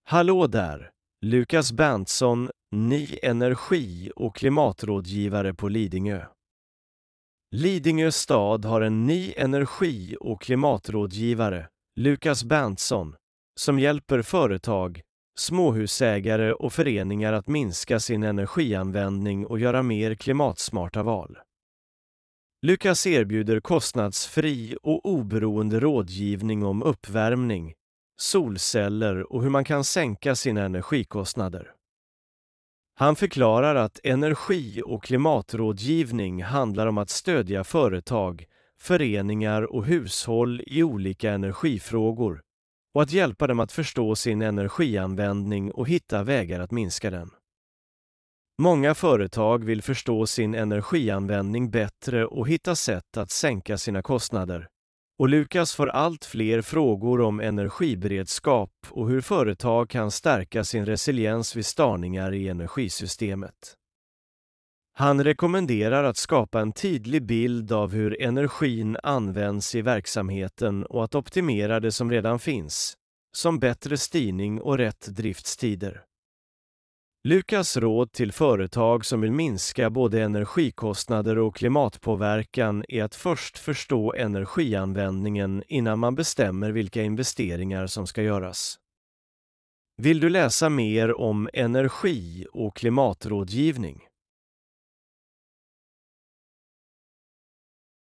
Hallå där! Lukas Berntsson, ny energi- och klimatrådgivare på Lidingö. Lidingö stad har en ny energi- och klimatrådgivare, Lukas Berntsson, som hjälper företag, småhusägare och föreningar att minska sin energianvändning och göra mer klimatsmarta val. Lukas erbjuder kostnadsfri och oberoende rådgivning om uppvärmning, solceller och hur man kan sänka sina energikostnader. Han förklarar att energi- och klimatrådgivning handlar om att stödja företag, föreningar och hushåll i olika energifrågor och att hjälpa dem att förstå sin energianvändning och hitta vägar att minska den. Många företag vill förstå sin energianvändning bättre och hitta sätt att sänka sina kostnader. Och Lukas får allt fler frågor om energiberedskap och hur företag kan stärka sin resiliens vid störningar i energisystemet. Han rekommenderar att skapa en tydlig bild av hur energin används i verksamheten och att optimera det som redan finns, som bättre styrning och rätt driftstider. Lukas råd till företag som vill minska både energikostnader och klimatpåverkan är att först förstå energianvändningen innan man bestämmer vilka investeringar som ska göras. Vill du läsa mer om energi- och klimatrådgivning?